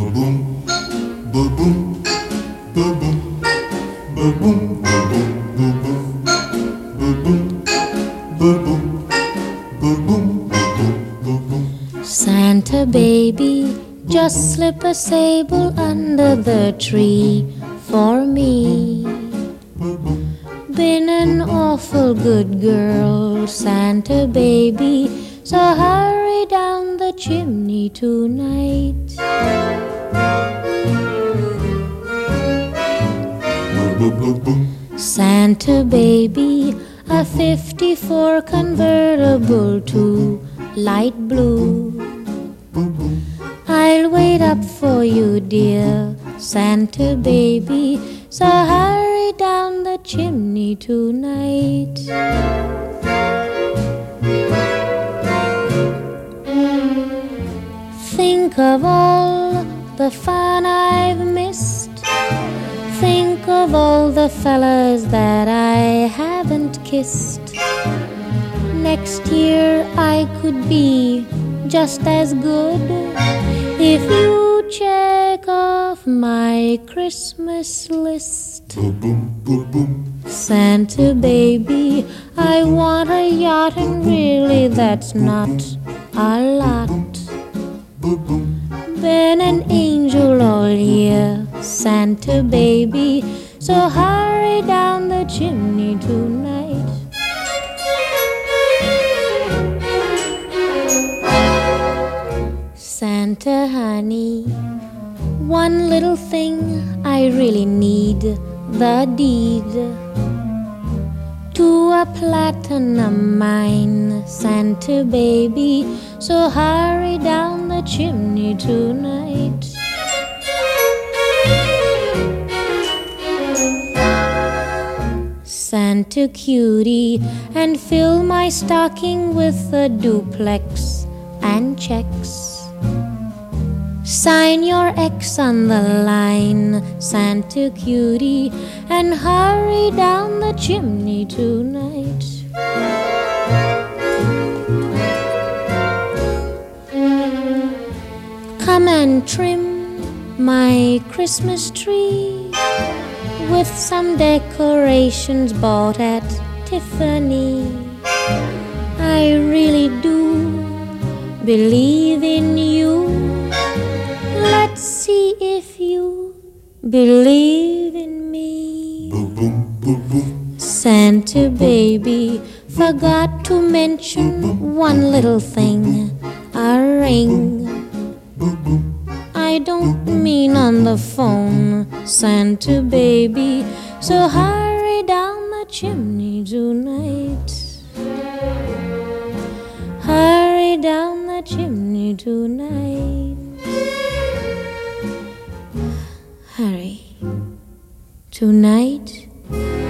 Santa baby, just slip a sable under the tree for me. Been an awful good girl, Santa baby, so hurry down the chimney tonight. Santa baby, a 54 convertible to light blue. I'll wait up for you, dear Santa baby, so hurry down the chimney tonight. Think of all the fun I've missed. Think of all the fellas that I haven't kissed. Next year I could be just as good if you check off my Christmas list. Santa baby, I want a yacht, and really that's not a lot. Been an angel all year, Santa baby, so hurry down the chimney tonight. Santa honey, one little thing I really need, the deed to a platinum mine, Santa baby, so hurry down the chimney tonight. Santa cutie, and fill my stocking with a duplex and checks. Sign your X on the line, Santa cutie, and hurry down the chimney tonight. Come and trim my Christmas tree with some decorations bought at Tiffany. I really do believe in you. Let's see if you believe in me. Santa baby, forgot to mention one little thing, a ring. I don't mean on the phone, Santa baby, so hurry down the chimney tonight. Hurry down the chimney tonight. Hurry. Tonight